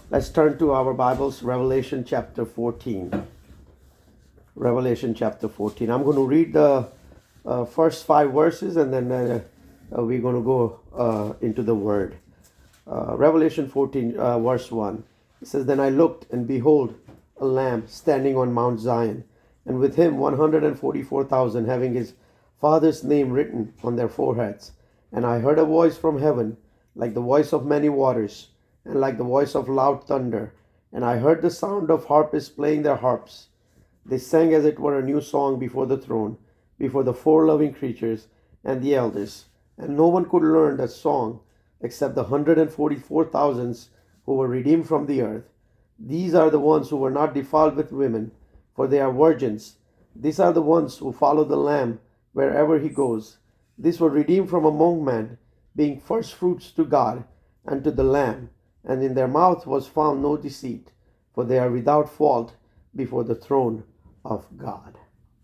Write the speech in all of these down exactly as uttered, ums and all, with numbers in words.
Let's turn to our Bibles, Revelation chapter fourteen. Revelation chapter fourteen. I'm going to read the uh, first five verses and then uh, uh, we're going to go uh, into the Word. Uh, Revelation fourteen, uh, verse one. It says, Then I looked, and behold, a Lamb standing on Mount Zion, and with him one hundred forty-four thousand, having his Father's name written on their foreheads. And I heard a voice from heaven, like the voice of many waters, and like the voice of loud thunder. And I heard the sound of harpists playing their harps. They sang as it were a new song before the throne, before the four living creatures and the elders. And no one could learn that song except the one hundred forty-four thousands who were redeemed from the earth. These are the ones who were not defiled with women, for they are virgins. These are the ones who follow the Lamb wherever he goes. These were redeemed from among men, being first fruits to God and to the Lamb. And in their mouth was found no deceit, for they are without fault before the throne of God.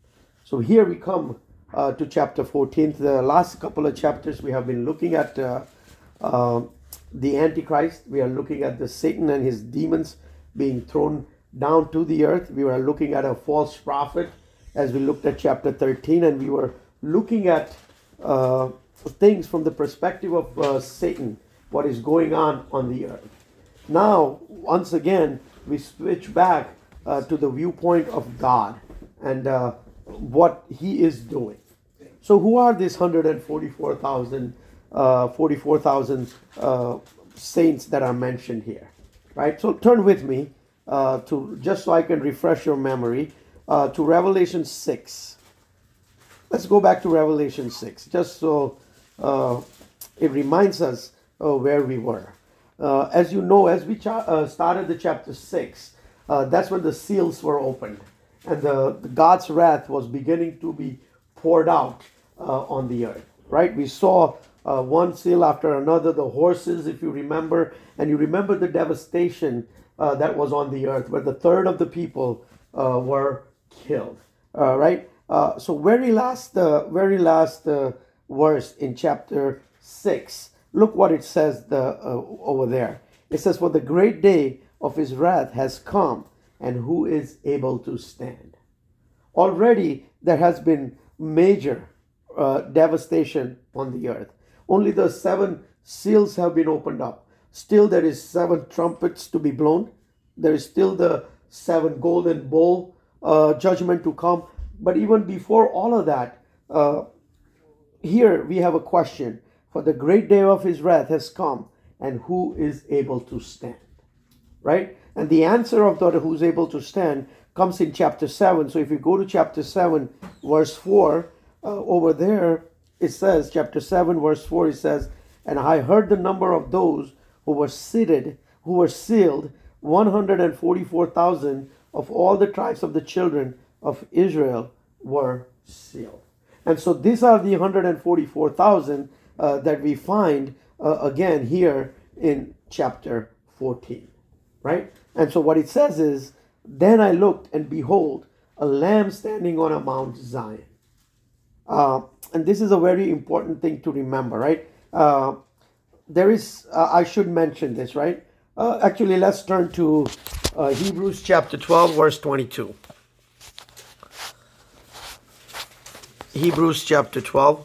So here we come uh, to chapter fourteen. The last couple of chapters we have been looking at uh, uh, the Antichrist. We are looking at the Satan and his demons being thrown down to the earth. We were looking at a false prophet as we looked at chapter thirteen, and we were looking at uh, things from the perspective of uh, Satan, what is going on on the earth. Now, once again, we switch back uh, to the viewpoint of God and uh, what he is doing. So who are these one hundred forty-four thousand uh, forty-four thousand uh, saints that are mentioned here? Right? So turn with me uh, to, just so I can refresh your memory, uh, to Revelation six. Let's go back to Revelation six, just so uh, it reminds us uh, where we were. Uh, as you know, as we cha- uh, started the chapter six, uh, that's when the seals were opened, and the, the God's wrath was beginning to be poured out uh, on the earth. Right? We saw uh, one seal after another, the horses, if you remember, and you remember the devastation uh, that was on the earth, where the third of the people uh, were killed. Uh, right? Uh, so very last, uh, very last uh, verse in chapter six. Look what it says the, uh, over there. It says, For the great day of his wrath has come, and who is able to stand? Already there has been major uh, devastation on the earth. Only the seven seals have been opened up. Still there is seven trumpets to be blown. There is still the seven golden bowl uh, judgment to come. But even before all of that, uh, here we have a question. For the great day of his wrath has come, and who is able to stand? Right? And the answer of that who's able to stand comes in chapter seven. So if you go to chapter seven, verse four, uh, over there, it says, chapter seven, verse four, it says, And I heard the number of those who were seated, who were sealed, one hundred forty-four thousand of all the tribes of the children of Israel were sealed. And so these are the one hundred forty-four thousand uh, that we find uh, again here in chapter fourteen. Right? And so what it says is, Then I looked, and behold, a lamb standing on a Mount Zion. Uh, and this is a very important thing to remember, right? Uh, there is, uh, I should mention this, right? Uh, actually, let's turn to uh, Hebrews chapter twelve, verse twenty-two. Hebrews chapter twelve.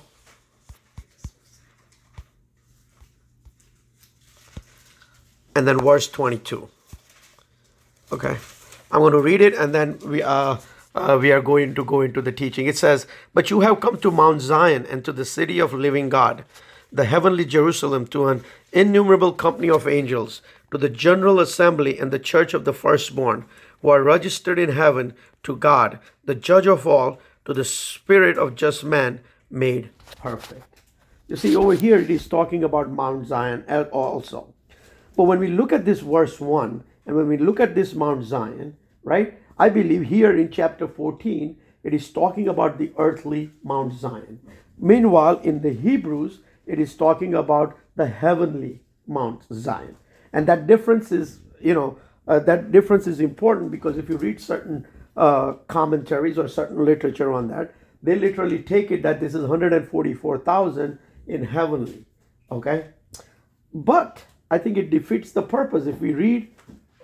And then verse twenty-two. Okay. I'm going to read it, and then we are, uh, we are going to go into the teaching. It says, But you have come to Mount Zion, and to the city of living God, the heavenly Jerusalem, to an innumerable company of angels, to the general assembly and the church of the firstborn, who are registered in heaven, to God, the judge of all, to the spirit of just men made perfect. You see, over here it is talking about Mount Zion also. But when we look at this verse one, and when we look at this Mount Zion, right, I believe here in chapter fourteen, it is talking about the earthly Mount Zion. Meanwhile, in the Hebrews, it is talking about the heavenly Mount Zion. And that difference is, you know, uh, that difference is important, because if you read certain uh, commentaries or certain literature on that, they literally take it that this is one hundred forty-four thousand in heavenly. Okay? But I think it defeats the purpose. If we read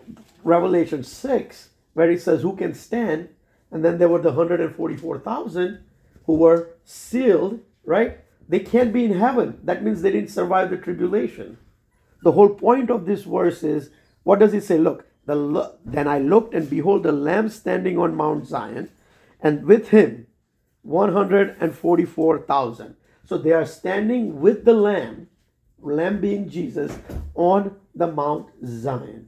Revelation six, where it says who can stand, and then there were the one hundred forty-four thousand who were sealed, right? They can't be in heaven. That means they didn't survive the tribulation. The whole point of this verse is, what does it say? Look, the then I looked, and behold, the Lamb standing on Mount Zion, and with him one hundred forty-four thousand. So they are standing with the Lamb, Lamb being Jesus, on the Mount Zion.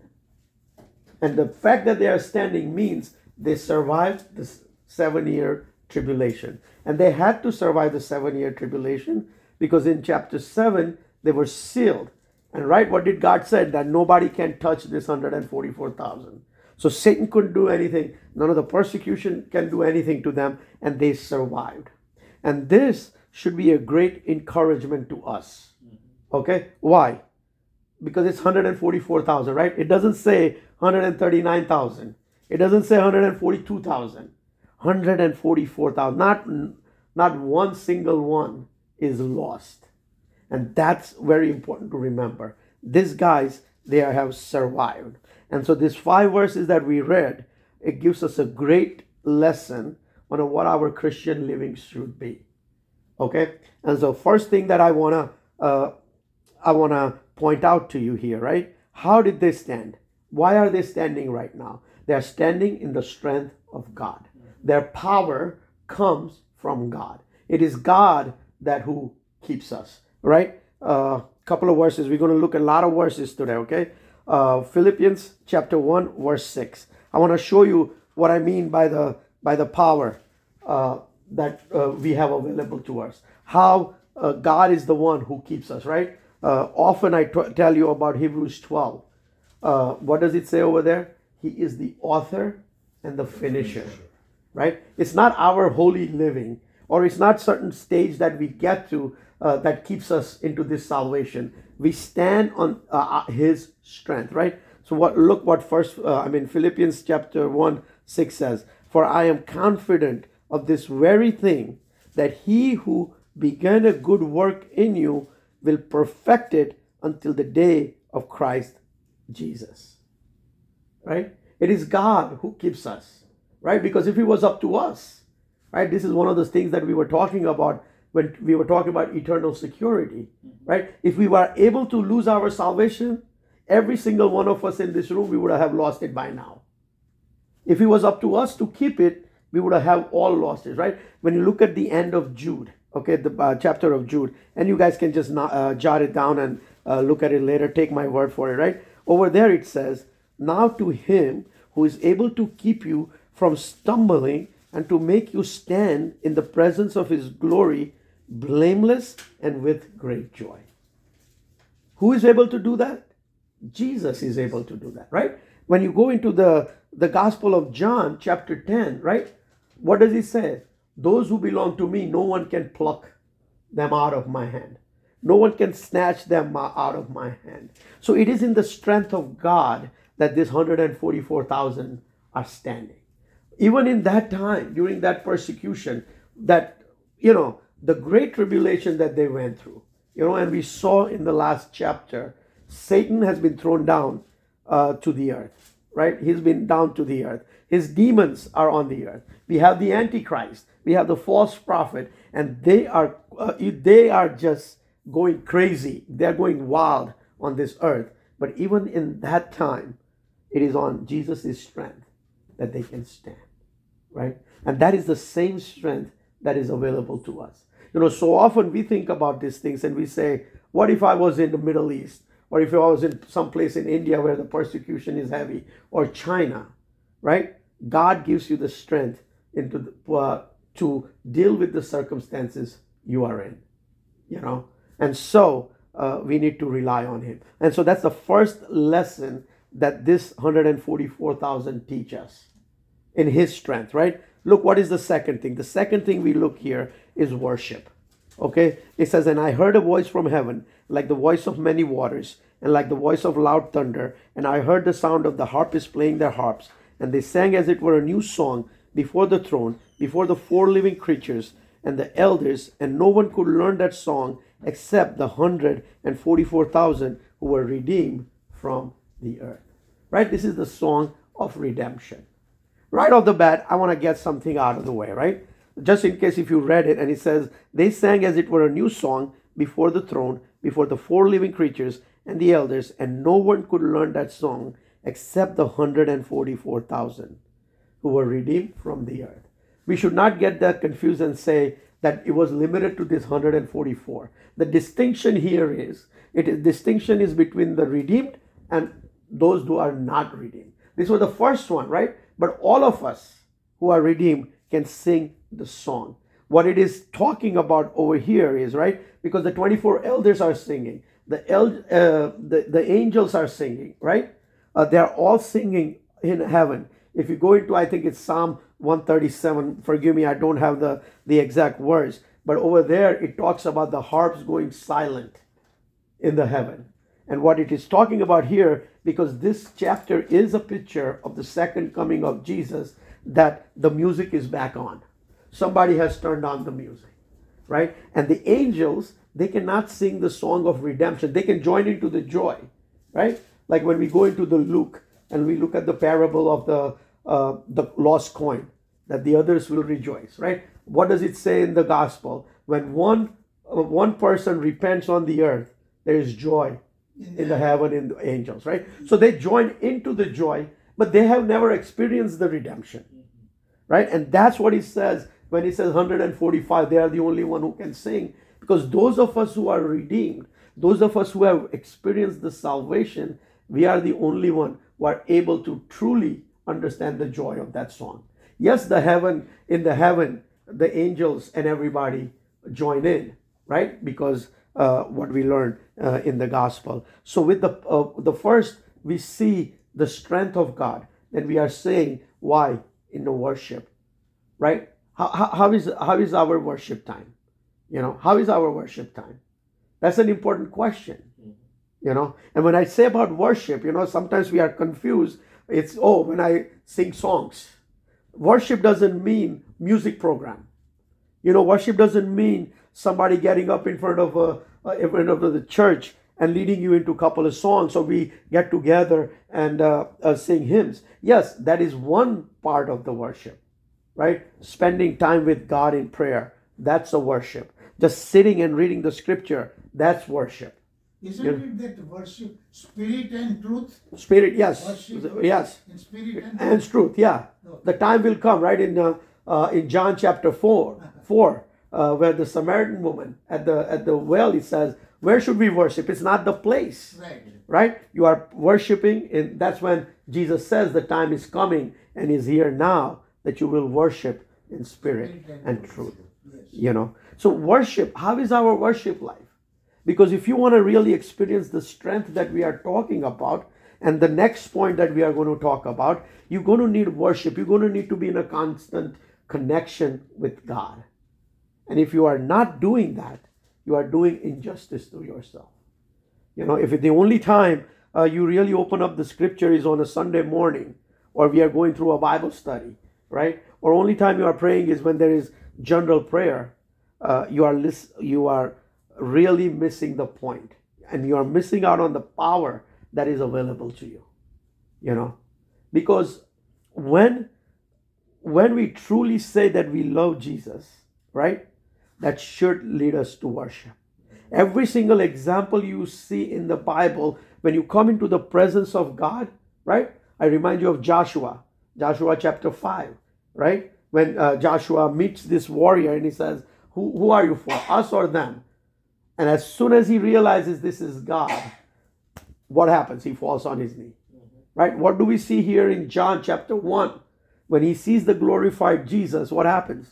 And the fact that they are standing means they survived the seven-year tribulation. And they had to survive the seven-year tribulation because in chapter seven, they were sealed. And right, what did God say? That nobody can touch this one hundred forty-four thousand. So Satan couldn't do anything. None of the persecution can do anything to them. And they survived. And this should be a great encouragement to us. Okay? Why? Because it's one hundred forty-four thousand, right? It doesn't say one hundred thirty-nine thousand. It doesn't say one hundred forty-two thousand. one hundred forty-four thousand. Not, not one single one is lost. And that's very important to remember. These guys, they have survived. And so these five verses that we read, it gives us a great lesson on what our Christian living should be. Okay? And so first thing that I want to uh, I want to point out to you here, right? How did they stand? Why are they standing right now? They are standing in the strength of God. Their power comes from God. It is God that who keeps us, right? A uh, couple of verses. We're going to look at a lot of verses today, okay? Uh, Philippians chapter one, verse six. I want to show you what I mean by the by the power uh, that uh, we have available to us. How uh, God is the one who keeps us, right? Uh, often I t- tell you about Hebrews twelve. Uh, what does it say over there? He is the author and the finisher, right? It's not our holy living, or it's not certain stage that we get to uh, that keeps us into this salvation. We stand on uh, His strength, right? So what? Look what first, uh, I mean, Philippians chapter one, six says, "For I am confident of this very thing, that He who began a good work in you will perfect it until the day of Christ Jesus." Right? It is God who keeps us, right? Because if it was up to us, right? This is one of those things that we were talking about when we were talking about eternal security, right? If we were able to lose our salvation, every single one of us in this room, we would have lost it by now. If it was up to us to keep it, we would have all lost it, right? When you look at the end of Jude, okay, the uh, chapter of Jude, and you guys can just not, uh, jot it down and uh, look at it later, take my word for it, right? Over there it says, "Now to Him who is able to keep you from stumbling and to make you stand in the presence of His glory, blameless and with great joy." Who is able to do that? Jesus is able to do that, right? When you go into the, the Gospel of John, chapter ten, right? What does He say? "Those who belong to me, no one can pluck them out of my hand. No one can snatch them out of my hand." So it is in the strength of God that this one hundred forty-four thousand are standing. Even in that time, during that persecution, that, you know, the great tribulation that they went through, you know, and we saw in the last chapter, Satan has been thrown down uh, to the earth, right? He's been down to the earth. His demons are on the earth. We have the Antichrist. We have the false prophet, and they are uh, they are just going crazy. They're going wild on this earth. But even in that time, it is on Jesus' strength that they can stand, right? And that is the same strength that is available to us. You know, so often we think about these things and we say, what if I was in the Middle East? Or if I was in some place in India where the persecution is heavy, or China, right? God gives you the strength into the, uh, to deal with the circumstances you are in, you know? And so uh, we need to rely on Him. And so that's the first lesson that this one hundred forty-four thousand teach us, in His strength, right? Look, what is the second thing? The second thing we look here is worship. Okay? It says, "And I heard a voice from heaven, like the voice of many waters, and like the voice of loud thunder. And I heard the sound of the harpists playing their harps. And they sang as it were a new song before the throne, before the four living creatures and the elders. And no one could learn that song except the one hundred forty-four thousand who were redeemed from the earth." right? This is the song of redemption. Right off the bat, I want to get something out of the way, right? Just in case if you read it, and it says, they sang as it were a new song before the throne, before the four living creatures and the elders, and no one could learn that song except the one hundred forty-four thousand who were redeemed from the earth. We should not get that confused and say that it was limited to this one hundred forty-four. The distinction here is, it is distinction is between the redeemed and those who are not redeemed. This was the first one, right? But all of us who are redeemed can sing the song. What it is talking about over here is, right, because the twenty-four elders are singing, the el- uh, the, the angels are singing, right? Uh, they're all singing in heaven. If you go into, I think it's Psalm one thirty-seven, forgive me, I don't have the, the exact words, but over there it talks about the harps going silent in the heaven. And what it is talking about here, because this chapter is a picture of the second coming of Jesus, that the music is back on. Somebody has turned on the music, right? And the angels, they cannot sing the song of redemption. They can join into the joy, right? Like when we go into the Luke and we look at the parable of the uh, the lost coin, that the others will rejoice, right? What does it say in the gospel? When one uh, one person repents on the earth, there is joy in the heaven in the angels, right? So they join into the joy, but they have never experienced the redemption, right? And that's what he says when he says one hundred forty-five, they are the only one who can sing, because those of us who are redeemed, those of us who have experienced the salvation, we are the only one who are able to truly understand the joy of that song. Yes, the heaven, in the heaven, the angels and everybody join in, right? Because uh, what we learned uh, in the gospel. So with the uh, the first, we see the strength of God. Then we are saying why in the worship, right? How, how, how is how is our worship time? You know, how is our worship time? That's an important question. You know, and when I say about worship, you know, sometimes we are confused. It's, oh, when I sing songs. Worship doesn't mean music program. You know, worship doesn't mean somebody getting up in front of a uh, in front of the church and leading you into a couple of songs, so we get together and uh, uh, sing hymns. Yes, that is one part of the worship, right? Spending time with God in prayer, that's a worship. Just sitting and reading the scripture, that's worship. Isn't it that worship, spirit and truth? Spirit, yes, Worship yes, in spirit and, and truth, yeah. Okay. The time will come, right, in uh, uh, in John chapter four, four, uh, where the Samaritan woman at the at the well, it says, where should we worship? It's not the place, Right. right? You are worshiping, and that's when Jesus says the time is coming and is here now that you will worship in spirit and truth. Yes. You know, so worship. How is our worship life? Because if you want to really experience the strength that we are talking about, and the next point that we are going to talk about, you're going to need worship. You're going to need to be in a constant connection with God. And if you are not doing that, you are doing injustice to yourself. You know, if the only time uh, you really open up the scripture is on a Sunday morning, or we are going through a Bible study, right? Or only time you are praying is when there is general prayer, uh, you are lis- you are really missing the point, and you are missing out on the power that is available to you. You know, because when when we truly say that we love Jesus, right, that should lead us to worship. Every single example you see in the Bible, when you come into the presence of God, right? I remind you of Joshua, Joshua chapter five, right? When uh, Joshua meets this warrior and he says, who, who are you for, us or them? And as soon as he realizes this is God, what happens? He falls on his knee, right? What do we see here in John chapter one? When he sees the glorified Jesus, what happens?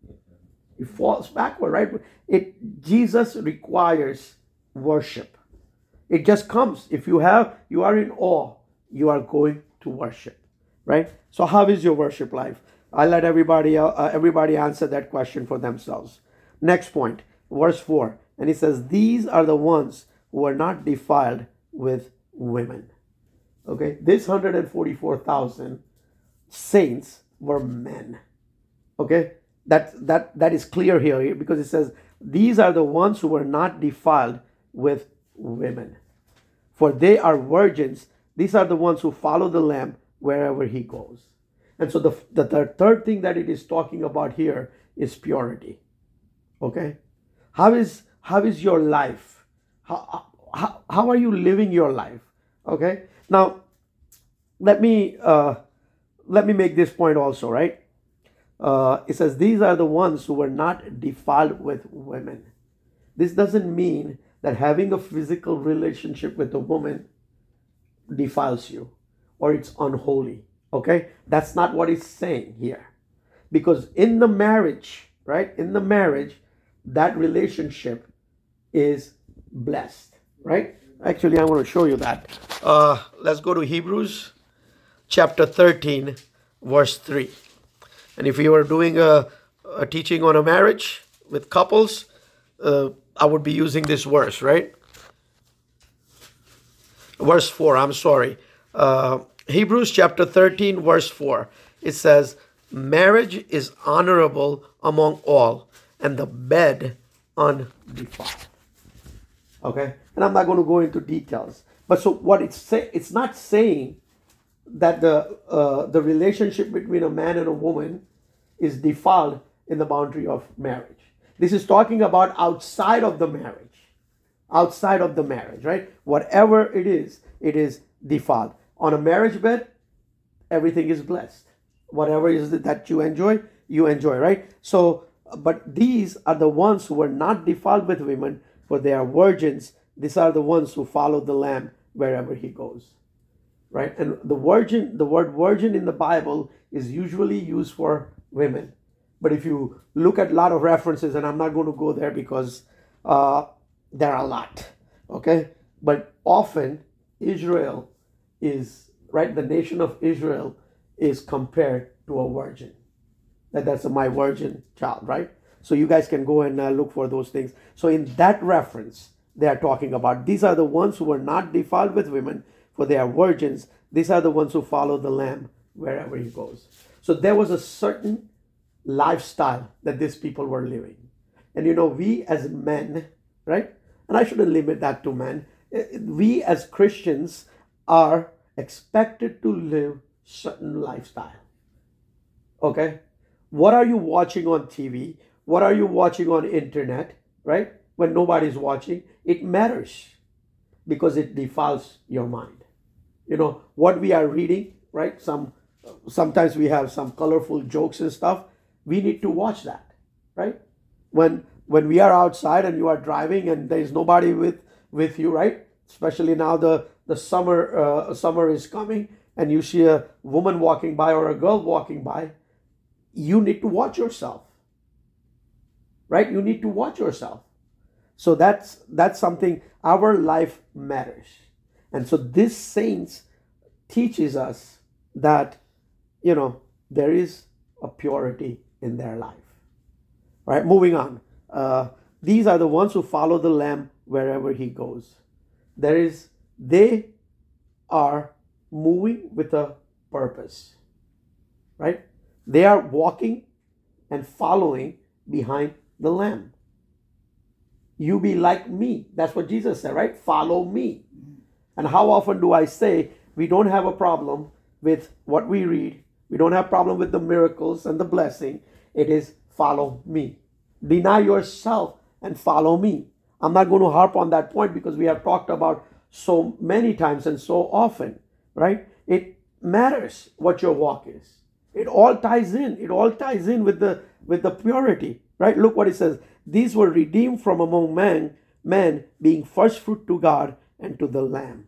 He falls backward, right? It Jesus requires worship. It just comes. If you have, you are in awe, you are going to worship, right? So how is your worship life? I'll let everybody uh, everybody answer that question for themselves. Next point, verse four. And he says, these are the ones who are not defiled with women. Okay, this one hundred forty-four thousand saints were men. Okay, that, that, that is clear here because it says, these are the ones who were not defiled with women. For they are virgins These are the ones who follow the Lamb wherever he goes. And so the, the, the third thing that it is talking about here is purity. Okay? How is how is your life? How, how, how are you living your life? Okay? Now, let me uh, let me make this point also, right? Uh, it says, these are the ones who were not defiled with women. This doesn't mean that having a physical relationship with a woman defiles you or it's unholy. Okay? That's not what it's saying here. Because in the marriage, right? In the marriage, that relationship is blessed, right? Actually, I want to show you that. Uh, let's go to Hebrews chapter thirteen, verse three. And if you were doing a, a teaching on a marriage with couples, uh, I would be using this verse, right? Verse four, I'm sorry. Uh, Hebrews chapter thirteen, verse four. It says, marriage is honorable among all, and the bed undefiled. Okay? And I'm not going to go into details. But so what it's say, it's not saying that the uh, the relationship between a man and a woman is defiled in the boundary of marriage. This is talking about outside of the marriage. Outside of the marriage, right? Whatever it is, it is defiled. On a marriage bed, everything is blessed. Whatever is it that you enjoy, you enjoy, right? So, but these are the ones who were not defiled with women, for they are virgins. These are the ones who follow the Lamb wherever he goes, right? And the virgin, the word virgin in the Bible is usually used for women. But if you look at a lot of references, and I'm not going to go there because uh, there are a lot, okay? But often Israel is, right, the nation of Israel is compared to a virgin. That that's a my virgin child, right? So you guys can go and uh, look for those things. So in that reference, they are talking about, these are the ones who are not defiled with women, for they are virgins. These are the ones who follow the Lamb wherever he goes. So there was a certain lifestyle that these people were living. And you know, we as men, right? And I shouldn't limit that to men. We as Christians are expected to live certain lifestyle. Okay? What are you watching on T V? What are you watching on internet, right? When nobody's watching, it matters because it defiles your mind. You know, what we are reading, right? Some sometimes we have some colorful jokes and stuff. We need to watch that, right? When when we are outside and you are driving and there is nobody with with you, right? Especially now the the summer uh, summer is coming and you see a woman walking by or a girl walking by, you need to watch yourself, right? You need to watch yourself. So that's that's something. Our life matters, and so this saints teaches us that, you know, there is a purity in their life. All right, moving on. Uh, these are the ones who follow the Lamb wherever he goes. There is, they are moving with a purpose, right? They are walking and following behind the Lamb. You be like me. That's what Jesus said, right? Follow me. And how often do I say we don't have a problem with what we read? We don't have a problem with the miracles and the blessing. It is follow me. Deny yourself and follow me. I'm not going to harp on that point because we have talked about so many times and so often, right? It matters what your walk is. It all ties in. It all ties in with the with the purity, right? Look what it says. These were redeemed from among men, men being first fruit to God and to the Lamb.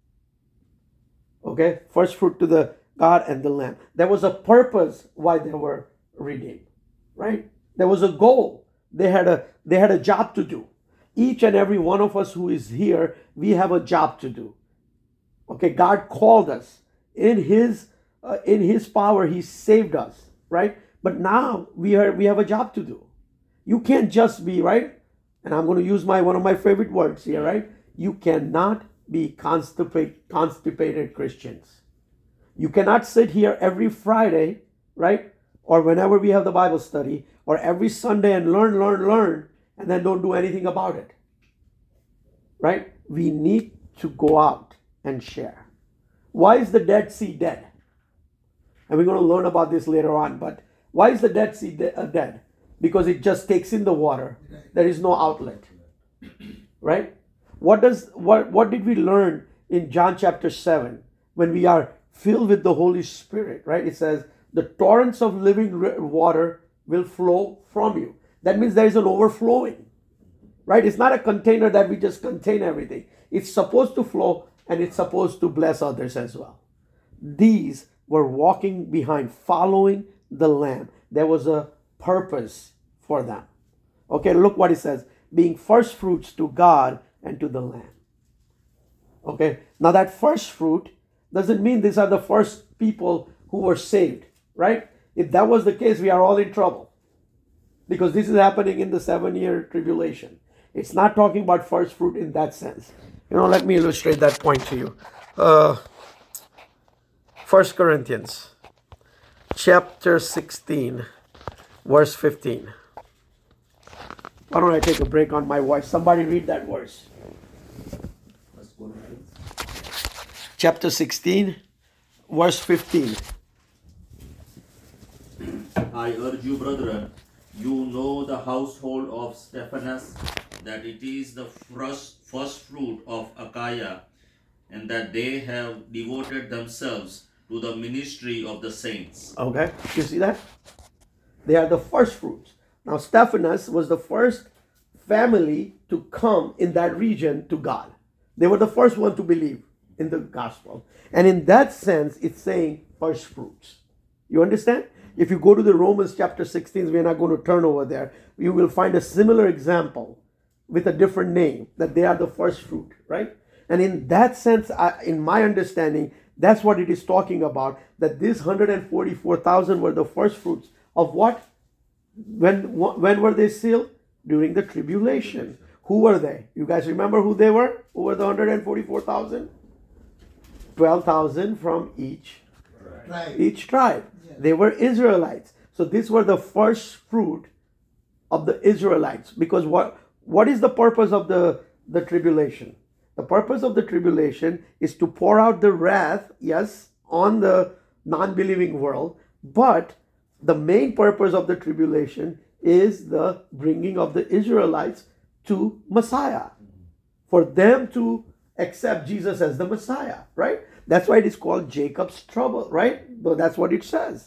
Okay? First fruit to the God and the Lamb. There was a purpose why they were redeemed, right? There was a goal. They had a they had a job to do. Each and every one of us who is here, we have a job to do. Okay, God called us. In his uh, in his power, he saved us, right? But now we are we have a job to do. You can't just be, right? And I'm going to use my one of my favorite words here, right? You cannot be constipate, constipated Christians. You cannot sit here every Friday, right? Or whenever we have the Bible study, or every Sunday and learn, learn, learn, and then don't do anything about it. Right? We need to go out and share. why is the Dead Sea dead? And we're going to learn about this later on. But why is the Dead Sea de- uh, dead? Because it just takes in the water. There is no outlet. Right? What does what what did we learn in John chapter seven when we are filled with the Holy Spirit? Right? It says the torrents of living water will flow from you. That means there is an overflowing. Right? It's not a container that we just contain everything. It's supposed to flow and it's supposed to bless others as well. These were walking behind, following the Lamb. There was a purpose for them. Okay, look what it says. Being first fruits to God and to the Lamb. Okay, now that first fruit doesn't mean these are the first people who were saved, right? If that was the case, we are all in trouble. Because this is happening in the seven-year tribulation. It's not talking about first fruit in that sense. You know, let me illustrate that point to you. Uh, First Corinthians chapter sixteen, verse fifteen. Why don't I take a break on my voice? Somebody read that verse. Chapter sixteen, verse fifteen. I urge you, brethren, you know the household of Stephanas, that it is the first, first fruit of Achaia, and that they have devoted themselves to the ministry of the saints. Okay, you see that? They are the first fruits. Now, Stephanas was the first family to come in that region to God. They were the first one to believe in the gospel. And in that sense, it's saying first fruits. You understand? If you go to the Romans chapter sixteen, we're not going to turn over there. You will find a similar example with a different name, that they are the first fruit, right? And in that sense, I, in my understanding, that's what it is talking about, that this one hundred forty-four thousand were the first fruits of what? When, when were they sealed? During the tribulation. Who were they? You guys remember who they were? Who were the one hundred forty-four thousand? twelve thousand from each Right. each tribe. Yes. They were Israelites. So these were the first fruit of the Israelites. Because what what is the purpose of the, the tribulation? The purpose of the tribulation is to pour out the wrath, yes, on the non-believing world. But the main purpose of the tribulation is the bringing of the Israelites to Messiah. For them to accept Jesus as the Messiah, right? That's why it is called Jacob's trouble, right? Though that's what it says.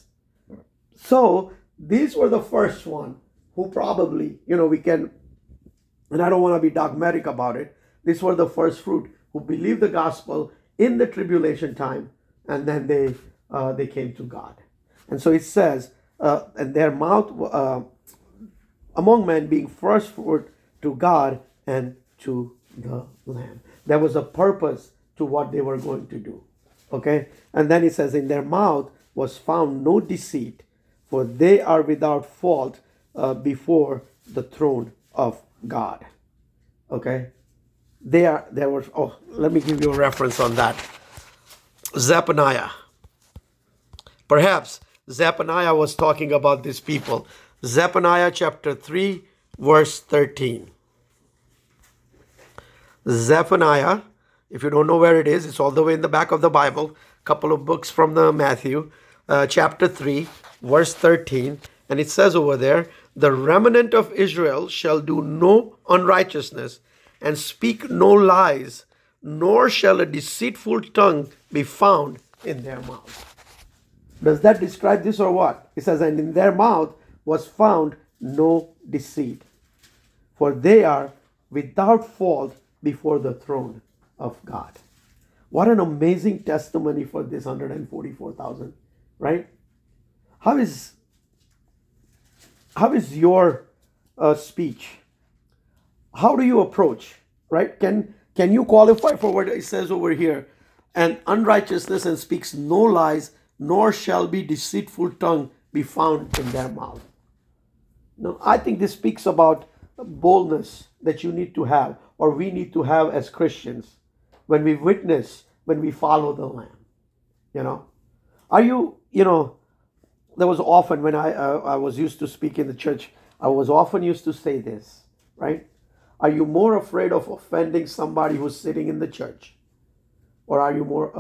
So these were the first one who probably, you know, we can, and I don't want to be dogmatic about it. These were the first fruit who believed the gospel in the tribulation time, and then they uh, they came to God. And so it says, uh, and their mouth uh, among men being first fruit to God and to the Lamb. There was a purpose to what they were going to do. Okay? And then it says, in their mouth was found no deceit, for they are without fault uh, before the throne of God. Okay? They are, there was, oh, let me give you a reference on that. Zephaniah. Perhaps Zephaniah was talking about these people. Zephaniah chapter three, verse thirteen. Zephaniah, if you don't know where it is, it's all the way in the back of the Bible, a couple of books from the Matthew, uh, chapter three, verse thirteen. And it says over there, the remnant of Israel shall do no unrighteousness and speak no lies, nor shall a deceitful tongue be found in their mouth. Does that describe this or what? It says, and in their mouth was found no deceit, for they are without fault before the throne of God. What an amazing testimony for this one hundred forty-four thousand, right? How is, how is your uh, speech? How do you approach, right? Can, can you qualify for what it says over here? And unrighteousness and speaks no lies, nor shall be deceitful tongue be found in their mouth. No, I think this speaks about boldness that you need to have, or we need to have as Christians, when we witness, when we follow the Lamb. You know, are you, you know, there was often when I, uh, I was used to speak in the church, I was often used to say this, right? Are you more afraid of offending somebody who's sitting in the church? Or are you more, uh,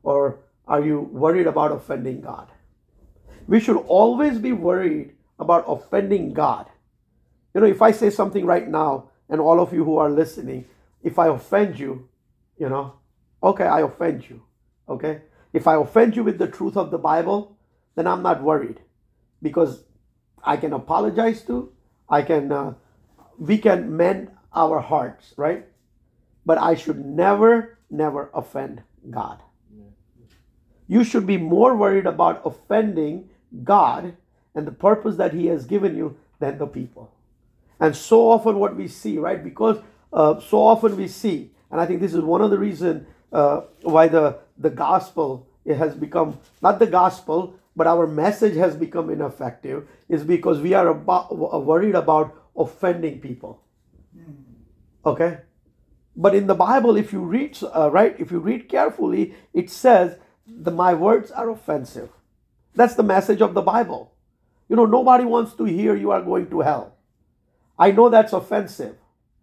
or are you worried about offending God? We should always be worried about offending God. You know, if I say something right now, and all of you who are listening, if I offend you, you know, okay, I offend you. Okay? If I offend you with the truth of the Bible, then I'm not worried, because I can apologize to, I can, uh, we can mend our hearts, right? But I should never, never offend God. You should be more worried about offending God and the purpose that He has given you than the people. And so often what we see, right? Because uh, so often we see, and I think this is one of the reasons uh, why the, the gospel, it has become, not the gospel, but our message has become ineffective, is because we are about, worried about offending people. Okay? But in the Bible, if you read, uh, right, if you read carefully, it says, the, my words are offensive. That's the message of the Bible. You know, nobody wants to hear you are going to hell. I know that's offensive.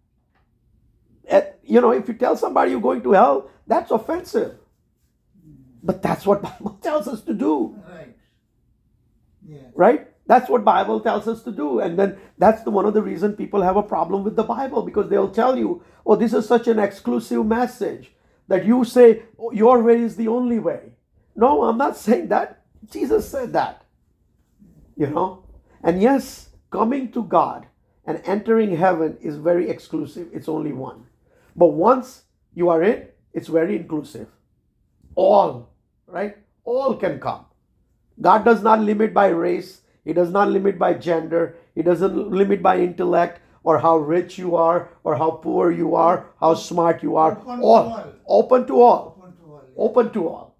You know, if you tell somebody you're going to hell, that's offensive. But that's what Bible tells us to do. Right. Yeah. Right? That's what Bible tells us to do. And then that's the one of the reasons people have a problem with the Bible, because they'll tell you, oh, this is such an exclusive message that you say, oh, your way is the only way. No, I'm not saying that. Jesus said that. You know? And yes, coming to God and entering heaven is very exclusive. It's only one. But once you are in, it's very inclusive. All, right? All can come. God does not limit by race. He does not limit by gender. He doesn't limit by intellect, or how rich you are, or how poor you are, how smart you are. Open to all, all. Open to all. Open to all. Yeah. Open to all.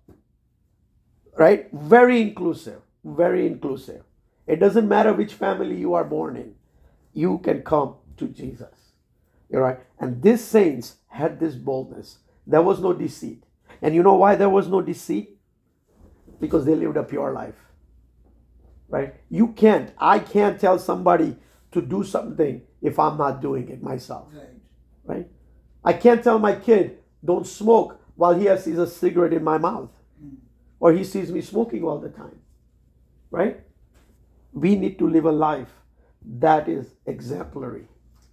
Right? Very inclusive. Very inclusive. It doesn't matter which family you are born in. You can come to Jesus. You're right. And these saints had this boldness. There was no deceit. And you know why there was no deceit? Because they lived a pure life. Right? You can't, I can't tell somebody to do something if I'm not doing it myself. Right. Right? I can't tell my kid, don't smoke, while he has sees a cigarette in my mouth. Mm. Or he sees me smoking all the time. Right? We need to live a life that is exemplary.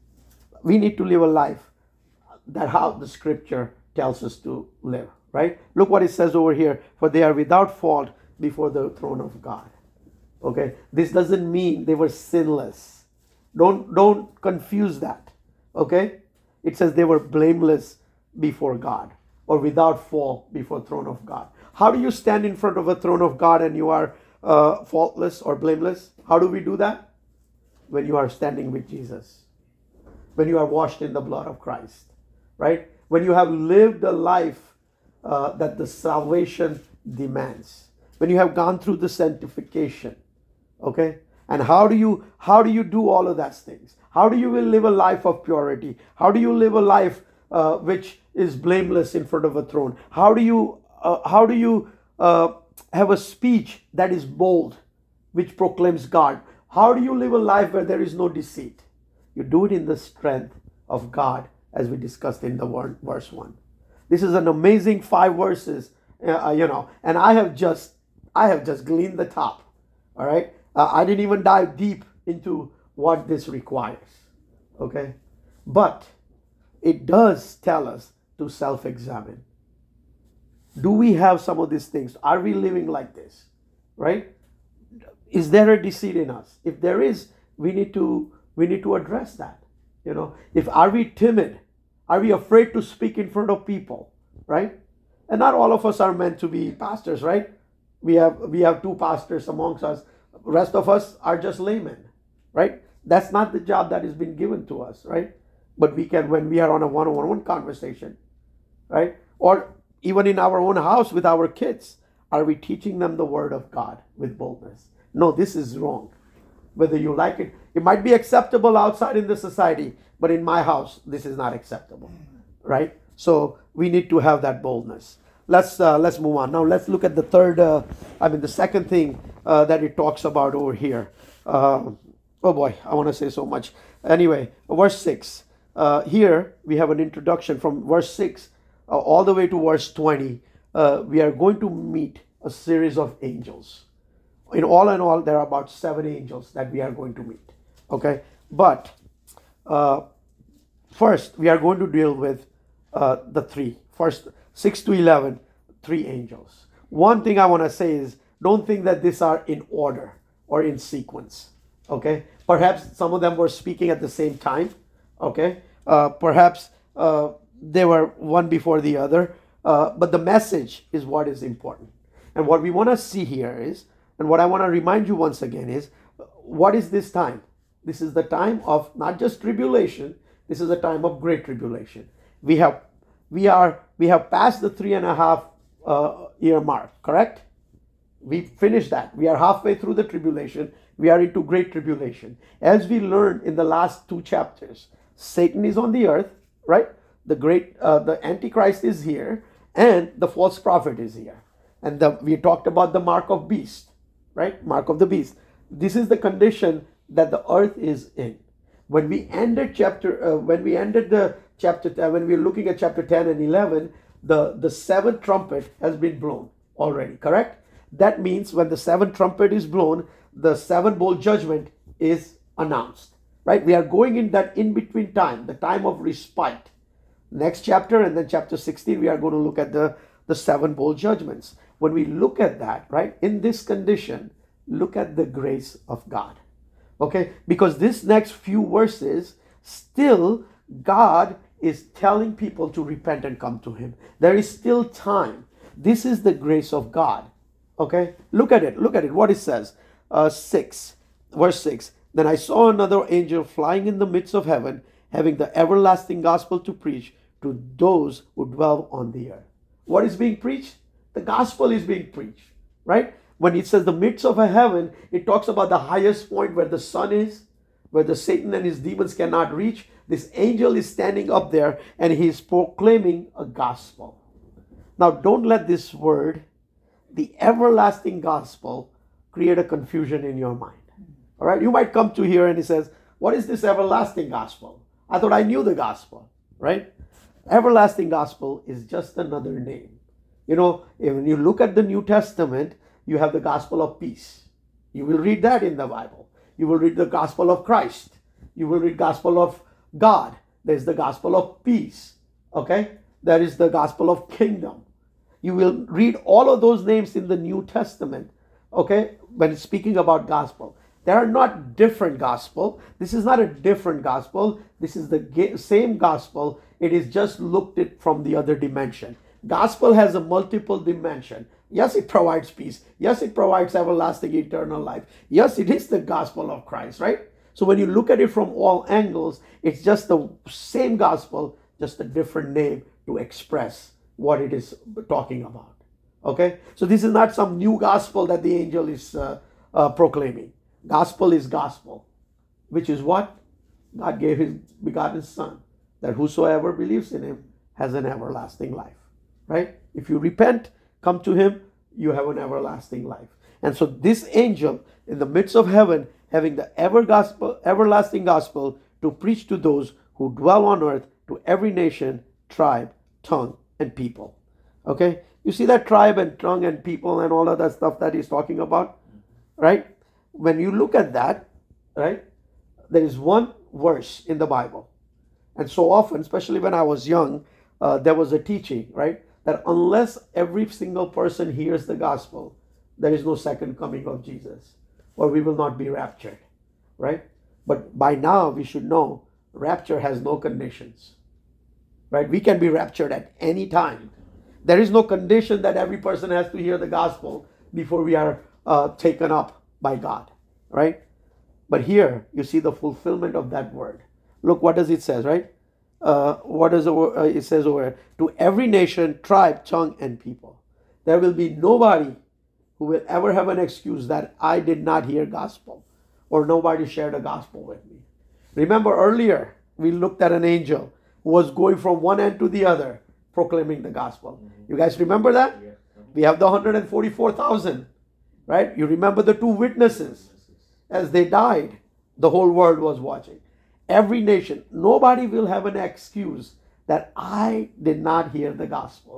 We need to live a life that how the scripture tells us to live. Right? Look what it says over here. For they are without fault before the throne of God. Okay? This doesn't mean they were sinless. Don't, don't confuse that. Okay? It says they were blameless before God, or without fault before throne of God. How do you stand in front of a throne of God and you are uh, faultless or blameless? How do we do that? When you are standing with Jesus. When you are washed in the blood of Christ. Right? When you have lived a life uh, that the salvation demands. When you have gone through the sanctification. Okay? And how do you how do you do all of those things? How do you will live a life of purity? How do you live a life uh, which is blameless in front of a throne? How do you uh, how do you uh, have a speech that is bold, which proclaims God? How do you live a life where there is no deceit? You do it in the strength of God, as we discussed in the word, verse one. This is an amazing five verses, uh, you know, and I have just I have just gleaned the top. All right. Uh, I didn't even dive deep into what this requires, okay? But it does tell us to self-examine. Do we have some of these things? Are we living like this, right? Is there a deceit in us? If there is, we need to we need to address that. You know, if are we timid? Are we afraid to speak in front of people, right? And not all of us are meant to be pastors, right? We have we have two pastors amongst us. Rest of us are just laymen, right? That's not the job that has been given to us, right? But we can, when we are on a one-on-one conversation, right? Or even in our own house with our kids, are we teaching them the word of God with boldness? No, this is wrong. Whether you like it, it might be acceptable outside in the society, but in my house, this is not acceptable, right? So we need to have that boldness. Let's uh, let's move on. Now let's look at the third, uh, I mean the second thing uh, that it talks about over here. Uh, oh boy, I want to say so much. Anyway, verse six. Uh, here we have an introduction from verse six uh, all the way to verse twenty. uh, we are going to meet a series of angels. In all and all, there are about seven angels that we are going to meet. Okay, but uh, first we are going to deal with uh, the three. First, six to eleven, three angels. One thing I want to say is, don't think that these are in order or in sequence. Okay, perhaps some of them were speaking at the same time. Okay, uh, perhaps uh, they were one before the other. Uh, but the message is what is important. And what we want to see here is, and what I want to remind you once again is, what is this time? This is the time of not just tribulation. This is a time of great tribulation. We have, we are, we have passed the three and a half uh, year mark. Correct? We finished that. We are halfway through the tribulation. We are into great tribulation. As we learned in the last two chapters, Satan is on the earth, right? The great, uh, the Antichrist is here, and the false prophet is here. And the, we talked about the mark of beast, right? Mark of the beast. This is the condition that the earth is in. When we ended chapter, uh, when we ended the chapter, uh, when we were looking at chapter ten and eleven, the, the seventh trumpet has been blown already, correct? That means when the seventh trumpet is blown, the seven bowl judgment is announced, right? We are going in that in-between time, the time of respite. Next chapter, and then chapter sixteen, we are going to look at the, the seven bowl judgments. When we look at that, right, in this condition, look at the grace of God. Okay, because this next few verses, still God is telling people to repent and come to Him. There is still time. This is the grace of God. Okay, look at it. Look at it. What it says. Uh, six, verse six. Then I saw another angel flying in the midst of heaven, having the everlasting gospel to preach to those who dwell on the earth. What is being preached? The gospel is being preached, right? When it says the midst of a heaven, it talks about the highest point where the sun is, where the Satan and his demons cannot reach. This angel is standing up there and he is proclaiming a gospel. Now, don't let this word, the everlasting gospel, create a confusion in your mind. All right, you might come to here and he says, what is this everlasting gospel? I thought I knew the gospel, right? Everlasting gospel is just another name. You know, when you look at the New Testament, you have the gospel of peace. You will read that in the Bible. You will read the gospel of Christ. You will read gospel of God. There's the gospel of peace. Okay? There is the gospel of kingdom. You will read all of those names in the New Testament. Okay? When it's speaking about gospel. They are not different gospel. This is not a different gospel. This is the same gospel. It is just looked at from the other dimension. Gospel has a multiple dimension. Yes, it provides peace. Yes, it provides everlasting eternal life. Yes, it is the gospel of Christ, right? So when you look at it from all angles, it's just the same gospel, just a different name to express what it is talking about. Okay? So this is not some new gospel that the angel is uh, uh, proclaiming. Gospel is gospel, which is what? God gave His begotten Son, that whosoever believes in Him has an everlasting life, right? If you repent, come to Him, you have an everlasting life. And so this angel in the midst of heaven, having the ever gospel, everlasting gospel to preach to those who dwell on earth, to every nation, tribe, tongue, and people. Okay? You see that tribe and tongue and people and all of that stuff that he's talking about, right? When you look at that, right, there is one verse in the Bible. And so often, especially when I was young, uh, there was a teaching, right, that unless every single person hears the gospel, there is no second coming of Jesus, or we will not be raptured, right? But by now, we should know rapture has no conditions, right? We can be raptured at any time. There is no condition that every person has to hear the gospel before we are uh, taken up by God, right? But here you see the fulfillment of that word. Look, what does it say, right? Uh, what does it, uh, it says over here? To every nation, tribe, tongue, and people. There will be nobody who will ever have an excuse that I did not hear gospel, or nobody shared a gospel with me. Remember earlier, we looked at an angel who was going from one end to the other, proclaiming the gospel. Mm-hmm. You guys remember that? Yeah. We have the one hundred forty-four thousand. Right? You remember the two witnesses. As they died, the whole world was watching. Every nation, nobody will have an excuse that I did not hear the gospel.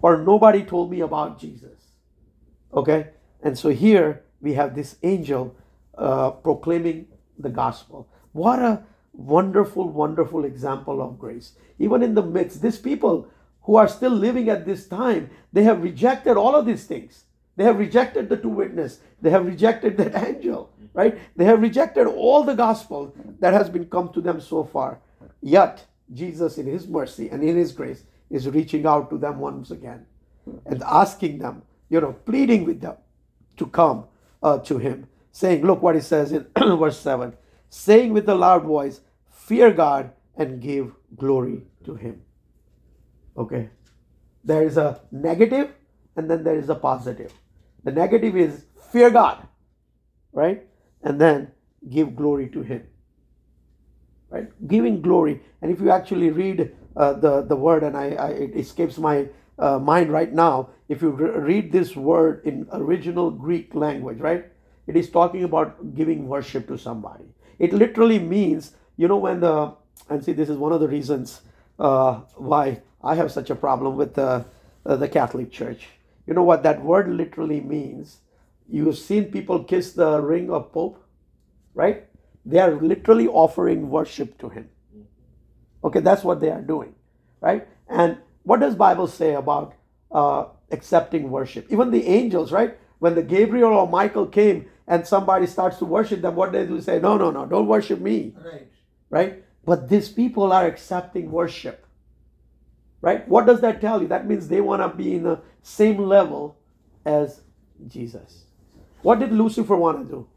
or nobody told me about Jesus. Okay? And so here we have this angel uh, proclaiming the gospel. What a wonderful, wonderful example of grace. Even in the midst, these people who are still living at this time, they have rejected all of these things. They have rejected the two witnesses. They have rejected that angel, right? They have rejected all the gospel that has been come to them so far. Yet, Jesus in his mercy and in his grace is reaching out to them once again and asking them, you know, pleading with them to come uh, to him, saying, look what he says in verse seven, saying with a loud voice, fear God and give glory to him. Okay. There is a negative and then there is a positive. The negative is fear God, right? And then give glory to him, right? Giving glory. And if you actually read uh, the, the word, and I, I it escapes my uh, mind right now, if you re- read this word in original Greek language, right? It is talking about giving worship to somebody. It literally means, you know, when the, and see, this is one of the reasons uh, why I have such a problem with the, uh, the Catholic Church. You know what that word literally means? You've seen people kiss the ring of Pope, right? They are literally offering worship to him. Okay, that's what they are doing, right? And what does Bible say about uh, accepting worship? Even the angels, right? When the Gabriel or Michael came and somebody starts to worship them, what they do say, no, no, no, don't worship me, Right. right? But these people are accepting worship, right? What does that tell you? That means they want to be in the same level as Jesus. What did Lucifer want to do?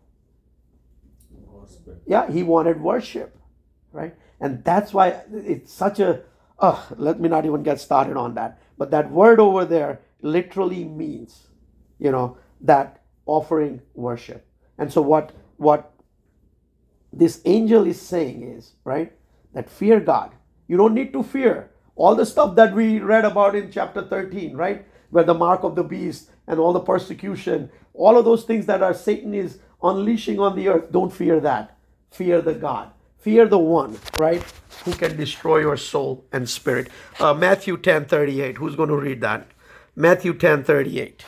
Yeah, he wanted worship, right? And that's why it's such a, oh, let me not even get started on that. But that word over there literally means, you know, that offering worship. And so what, what this angel is saying is, right, that fear God. You don't need to fear all the stuff that we read about in chapter thirteen, right? Where the mark of the beast and all the persecution, all of those things that are Satan is unleashing on the earth. Don't fear that. Fear the God. Fear the one, right, who can destroy your soul and spirit. Uh, Matthew ten thirty-eight. Who's going to read that? Matthew ten thirty-eight.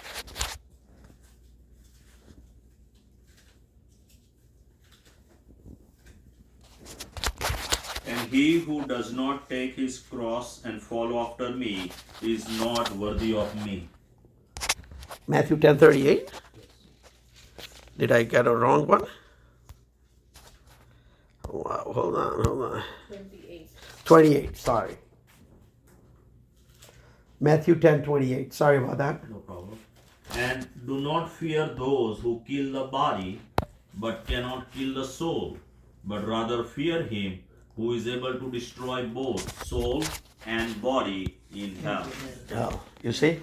And he who does not take his cross and follow after me is not worthy of me. Matthew ten thirty-eight. Did I get a wrong one? Wow, hold on, hold on. twenty-eight. twenty-eight, sorry. Matthew ten twenty-eight. Sorry about that. No problem. And do not fear those who kill the body, but cannot kill the soul, but rather fear him who is able to destroy both soul and body in hell. Oh, you see?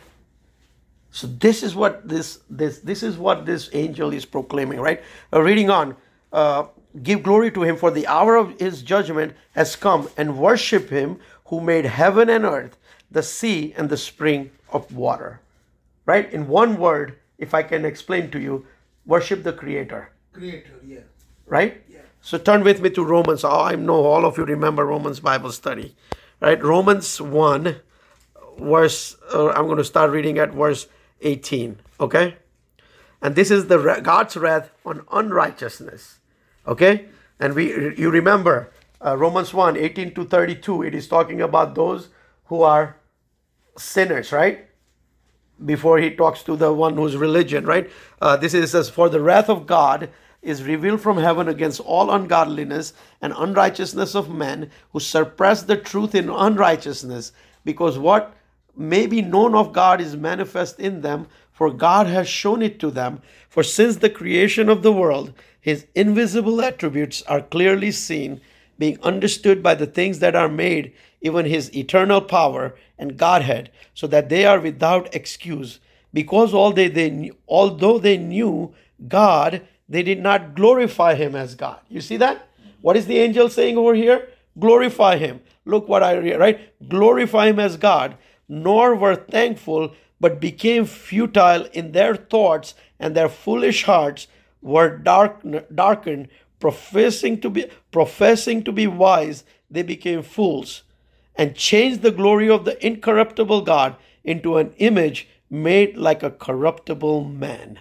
So this is what this this this is what this angel is proclaiming, right? Uh, reading on, uh, give glory to him, for the hour of his judgment has come, and worship him who made heaven and earth, the sea and the spring of water. Right? In one word, if I can explain to you, worship the Creator. Creator, yeah. Right? Yeah. So turn with me to Romans. Oh, I know all of you remember Romans Bible study. Right? Romans one, verse, uh, I'm going to start reading at verse eighteen. Okay? And this is the God's wrath on unrighteousness. Okay? And we, you remember uh, Romans one, eighteen to thirty-two, it is talking about those who are sinners, right? Before he talks to the one who's religion, right? Uh, this is says, for the wrath of God is revealed from heaven against all ungodliness and unrighteousness of men who suppress the truth in unrighteousness, because what may be known of God is manifest in them, for God has shown it to them. For since the creation of the world, his invisible attributes are clearly seen, being understood by the things that are made, even his eternal power and Godhead, so that they are without excuse. Because all they, they although they knew God, they did not glorify him as God. You see that? What is the angel saying over here? Glorify him. Look what I read, right? Glorify him as God, nor were thankful, but became futile in their thoughts, and their foolish hearts were dark, darkened. Professing to be professing to be wise, they became fools, and changed the glory of the incorruptible God into an image made like a corruptible man.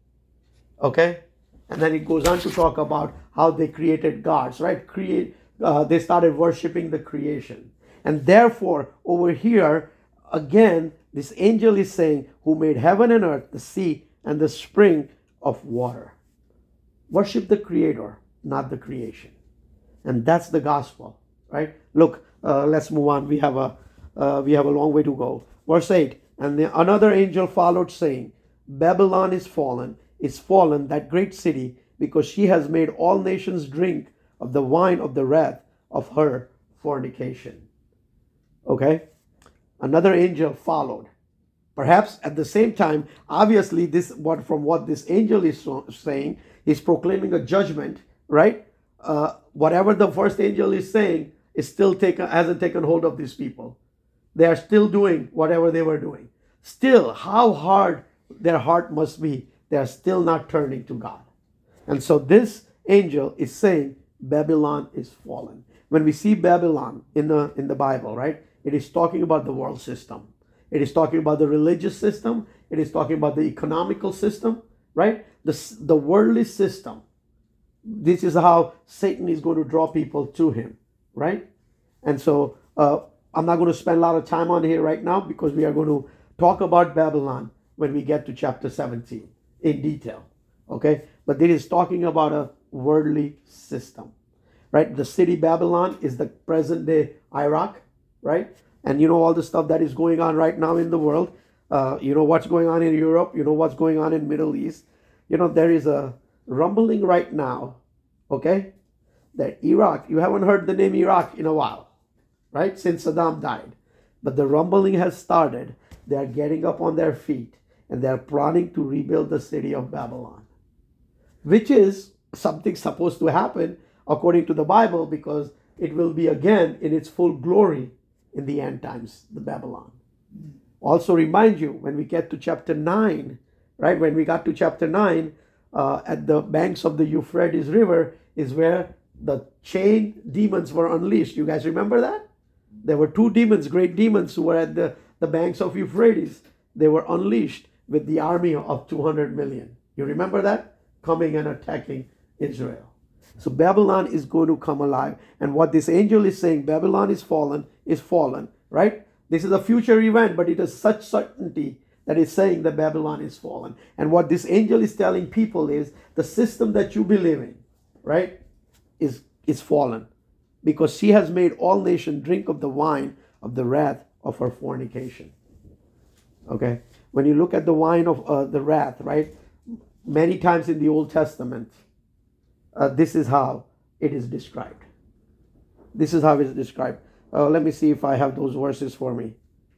Okay? And then it goes on to talk about how they created gods, right? Create, uh, they started worshiping the creation. And therefore, over here, again, this angel is saying, who made heaven and earth, the sea, and the spring of water. Worship the Creator, not the creation. And that's the gospel, right? Look, uh, let's move on. We have a uh, we have a long way to go. Verse eight, and the, another angel followed, saying, Babylon is fallen, is fallen, that great city, because she has made all nations drink of the wine of the wrath of her fornication. Okay? Another angel followed. Perhaps at the same time, obviously, this what from what this angel is so, saying, he's proclaiming a judgment, right? Uh, whatever the first angel is saying is still taken hasn't taken hold of these people. They are still doing whatever they were doing. Still, how hard their heart must be. They are still not turning to God. And so this angel is saying Babylon is fallen. When we see Babylon in the in the Bible, right, it is talking about the world system. It is talking about the religious system. It is talking about the economical system, right? The, the worldly system. This is how Satan is going to draw people to him, right? And so uh, I'm not going to spend a lot of time on here right now because we are going to talk about Babylon when we get to chapter seventeen in detail, okay? But it is talking about a worldly system, right? The city Babylon is the present day Iraq, right? And you know all the stuff that is going on right now in the world. Uh, you know what's going on in Europe. You know what's going on in Middle East. You know, there is a rumbling right now, okay, that Iraq, you haven't heard the name Iraq in a while, right, since Saddam died. But the rumbling has started. They are getting up on their feet and they are planning to rebuild the city of Babylon, which is something supposed to happen according to the Bible because it will be again in its full glory in the end times, the Babylon. Also remind you, when we get to chapter nine, right, when we got to chapter nine, uh, at the banks of the Euphrates River is where the chained demons were unleashed. You guys remember that? There were two demons, great demons, who were at the, the banks of Euphrates. They were unleashed with the army of two hundred million. You remember that? Coming and attacking Israel. So Babylon is going to come alive. And what this angel is saying, Babylon is fallen, is fallen, right? This is a future event, but it is such certainty that it's saying that Babylon is fallen. And what this angel is telling people is the system that you believe in, right, is, is fallen. Because she has made all nations drink of the wine of the wrath of her fornication. Okay? When you look at the wine of uh, the wrath, right, many times in the Old Testament, Uh, this is how it is described. This is how it is described. Uh, let me see if I have those verses for me.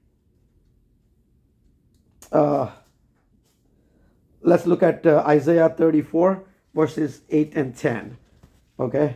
Uh, let's look at uh, Isaiah thirty-four, verses eight and ten. Okay?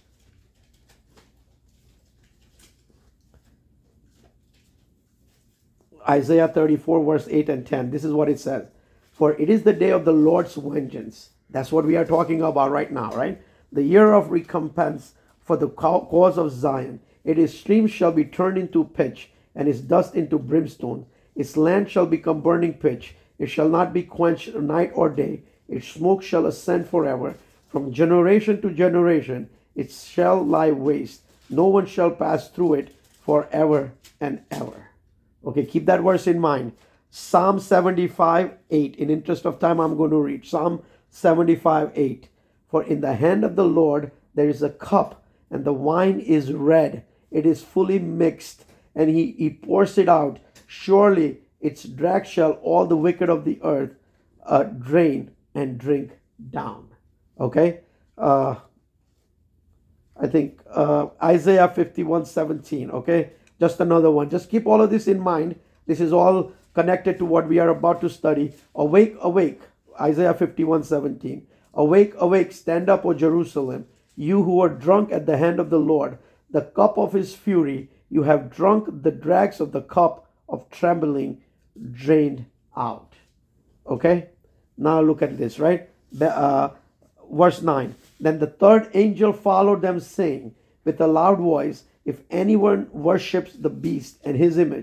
Isaiah thirty-four, verse eight and ten. This is what it says. For it is the day of the Lord's vengeance. That's what we are talking about right now, right? The year of recompense for the cause of Zion. Its streams shall be turned into pitch, and its dust into brimstone. Its land shall become burning pitch. It shall not be quenched night or day. Its smoke shall ascend forever. From generation to generation, it shall lie waste. No one shall pass through it forever and ever. Okay, keep that verse in mind. Psalm seventy-five, eight. In interest of time, I'm going to read Psalm seventy-five, eight. For in the hand of the Lord there is a cup, and the wine is red. It is fully mixed, and he, he pours it out. Surely its drag shall all the wicked of the earth uh, drain and drink down. Okay? Uh, I think uh, Isaiah fifty-one, seventeen. Okay? Just another one. Just keep all of this in mind. This is all connected to what we are about to study. Awake, awake. Isaiah fifty-one, seventeen. Awake, awake, stand up, O Jerusalem, you who are drunk at the hand of the Lord, the cup of his fury. You have drunk the dregs of the cup of trembling, drained out. Okay? Now look at this, right? Uh, verse nine. Then the third angel followed them, saying with a loud voice, if anyone worships the beast and his image,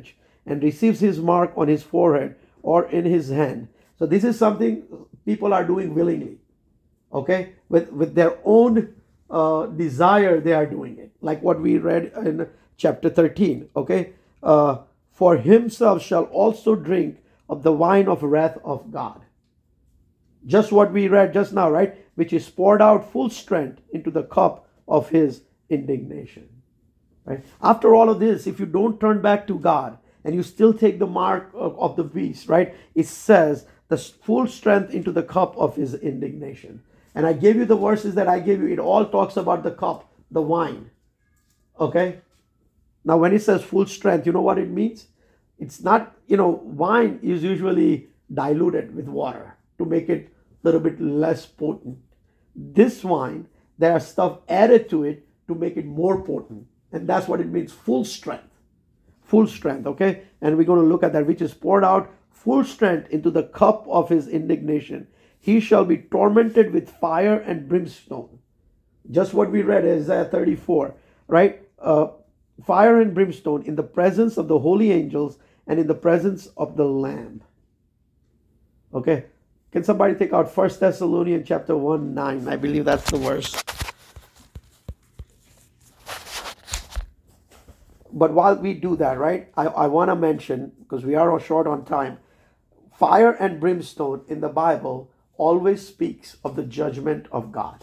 and receives his mark on his forehead or in his hand. So this is something people are doing willingly. Okay, with with their own uh, desire, they are doing it. Like what we read in chapter thirteen. Okay, uh, for himself shall also drink of the wine of wrath of God. Just what we read just now, right? Which is poured out full strength into the cup of his indignation. Right? After all of this, if you don't turn back to God and you still take the mark of, of the beast, right? It says the full strength into the cup of his indignation. And I gave you the verses that I gave you. It all talks about the cup, the wine. Okay? Now, when it says full strength, you know what it means? It's not, you know, wine is usually diluted with water to make it a little bit less potent. This wine, there are stuff added to it to make it more potent. And that's what it means, full strength. Full strength, okay? And we're going to look at that, which is poured out full strength into the cup of his indignation. He shall be tormented with fire and brimstone. Just what we read, Isaiah thirty-four, right? Uh, fire and brimstone in the presence of the holy angels and in the presence of the Lamb. Okay? Can somebody take out First Thessalonians chapter one, nine? I believe that's the verse. But while we do that, right, I, I want to mention, because we are short on time, fire and brimstone in the Bible always speaks of the judgment of God.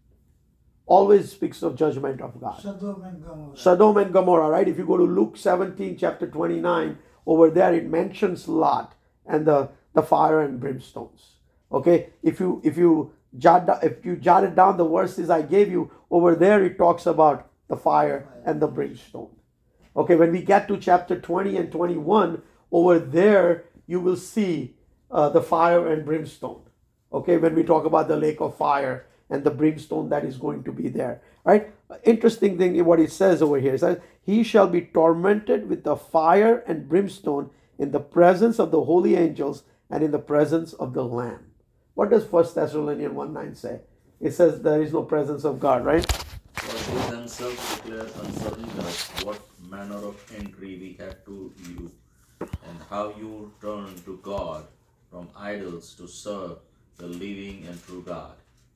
Always speaks of judgment of God. Sodom and Gomorrah. Sodom and Gomorrah, right? If you go to Luke seventeen, chapter twenty-nine, over there it mentions Lot and the, the fire and brimstones. Okay? If you if you jot if you jotted down the verses I gave you, over there it talks about the fire and the brimstone. Okay, when we get to chapter twenty and twenty-one, over there you will see uh, the fire and brimstone. Okay, when we talk about the lake of fire and the brimstone that is going to be there. Right? Interesting thing what it says over here. It says, he shall be tormented with the fire and brimstone in the presence of the holy angels and in the presence of the Lamb. What does First Thessalonians one nine say? It says there is no presence of God, right? For they themselves declare uncertain us what manner of entry we had to you, and how you turned to God from idols to serve the living and true God.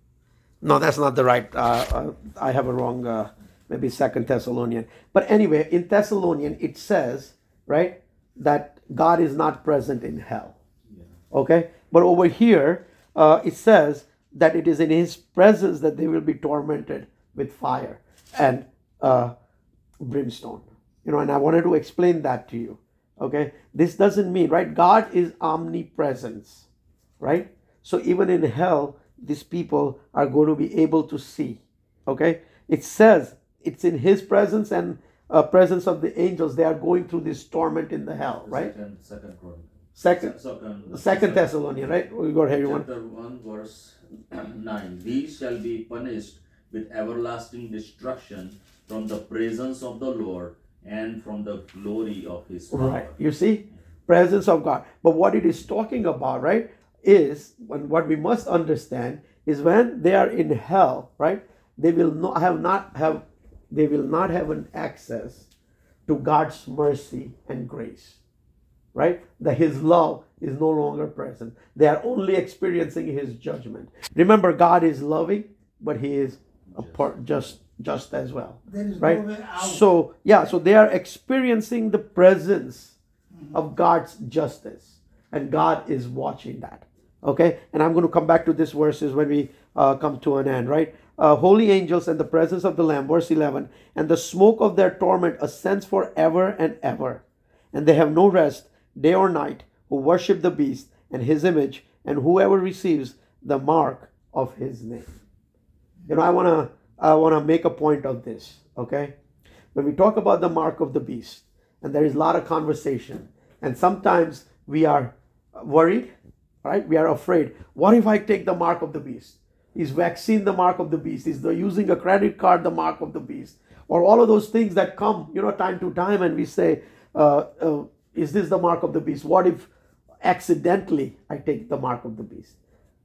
No, that's not the right. Uh, uh, I have a wrong, uh, maybe Second Thessalonian. But anyway, in Thessalonian, it says, right, that God is not present in hell. Yeah. Okay? But over here, uh, it says that it is in his presence that they will be tormented with fire and uh, brimstone. You know, and I wanted to explain that to you. Okay? This doesn't mean, right? God is omnipresence, right? So even in hell, these people are going to be able to see. Okay? It says it's in his presence and uh, presence of the angels. They are going through this torment in the hell, right? Second, second, second, second, second Thessalonian, right? We go ahead, everyone. Chapter one, verse nine. These shall be punished with everlasting destruction from the presence of the Lord and from the glory of his power. Right. You see? Presence of God. But what it is talking about, right, is when what we must understand is when they are in hell, right, they will not have not have they will not have an access to God's mercy and grace. Right? That his love is no longer present. They are only experiencing his judgment. Remember, God is loving, but he is a part just just as well. There is right? no way out. So yeah, so they are experiencing the presence mm-hmm. of God's justice, and God is watching that. Okay, and I'm going to come back to this verses when we uh, come to an end, right? Uh, holy angels and the presence of the Lamb, verse eleven, and the smoke of their torment ascends forever and ever, and they have no rest day or night, who worship the beast and his image, and whoever receives the mark of his name. You know, I want to I want to make a point of this, okay? When we talk about the mark of the beast, and there is a lot of conversation, and sometimes we are worried, right? We are afraid. What if I take the mark of the beast? Is vaccine the mark of the beast? Is the using a credit card the mark of the beast? Or all of those things that come, you know, time to time, and we say, uh, uh, is this the mark of the beast? What if accidentally I take the mark of the beast?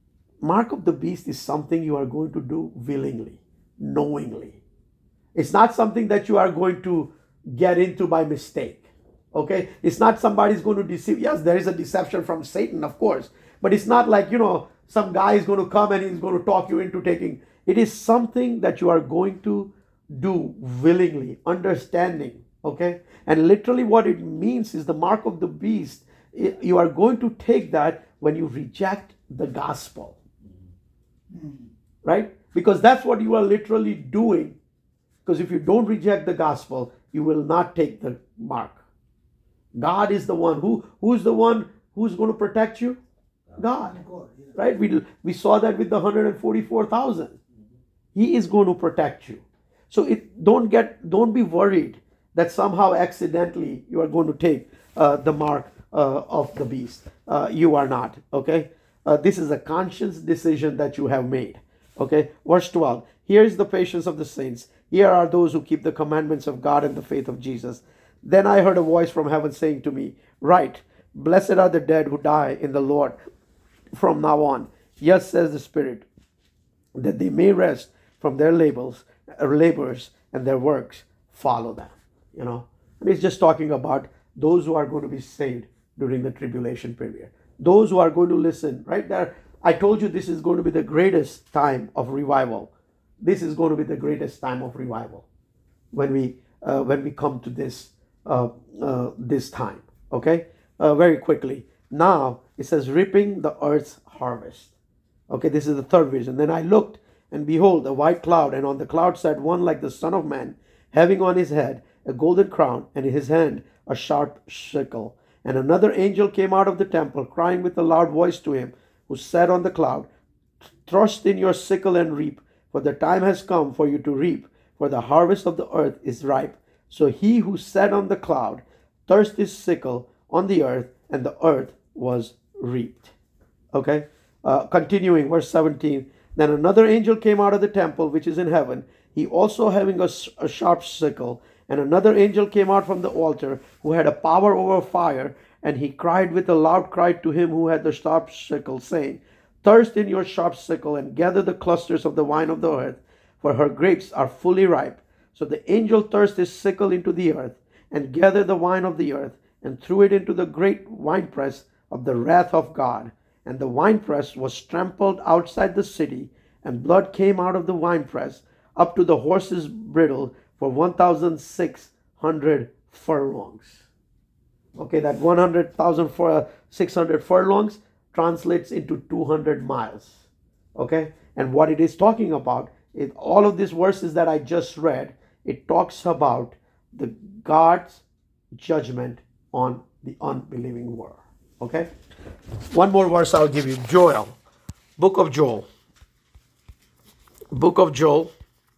Mark of the beast is something you are going to do willingly, knowingly. It's not something that you are going to get into by mistake. Okay, it's not somebody's going to deceive. Yes, there is a deception from Satan, of course, but it's not like, you know, some guy is going to come and he's going to talk you into taking. It is something that you are going to do willingly, understanding. Okay, and literally what it means is the mark of the beast. You are going to take that when you reject the gospel, right? Because that's what you are literally doing. Because if you don't reject the gospel, you will not take the mark. God is the one who who's the one who's going to protect you? God, right? We we saw that with the one hundred forty-four thousand. He is going to protect you. So it don't get don't be worried that somehow accidentally you are going to take uh, the mark uh, of the beast. Uh, you are not. Okay. Uh, this is a conscious decision that you have made. Okay. Verse twelve. Here is the patience of the saints. Here are those who keep the commandments of God and the faith of Jesus. Then I heard a voice from heaven saying to me, "Write, blessed are the dead who die in the Lord from now on. Yes, says the Spirit, that they may rest from their labors, labors and their works follow them." You know, and it's just talking about those who are going to be saved during the tribulation period. Those who are going to listen, right there. I told you this is going to be the greatest time of revival. This is going to be the greatest time of revival when we uh, when we come to this uh, uh, this time. Okay, uh, very quickly. Now it says reaping the earth's harvest. Okay, this is the third vision. Then I looked, and behold, a white cloud, and on the cloud sat one like the Son of Man, having on his head a golden crown, and in his hand a sharp sickle. And another angel came out of the temple, crying with a loud voice to him who sat on the cloud, "Thrust in your sickle and reap, for the time has come for you to reap, for the harvest of the earth is ripe." So he who sat on the cloud thrust his sickle on the earth, and the earth was reaped. Okay, uh, continuing, verse seventeen. Then another angel came out of the temple which is in heaven, he also having a, a sharp sickle. And another angel came out from the altar, who had a power over fire, and he cried with a loud cry to him who had the sharp sickle, saying, "Thrust in your sharp sickle, and gather the clusters of the wine of the earth, for her grapes are fully ripe." So the angel thrust his sickle into the earth, and gathered the wine of the earth, and threw it into the great winepress of the wrath of God. And the winepress was trampled outside the city, and blood came out of the winepress up to the horse's bridle for one thousand six hundred furlongs. Okay, that one hundred thousand for six hundred furlongs translates into two hundred miles. Okay, and what it is talking about, it, all of these verses that I just read, it talks about the God's judgment on the unbelieving world. Okay, one more verse I'll give you. Joel, book of Joel, book of Joel,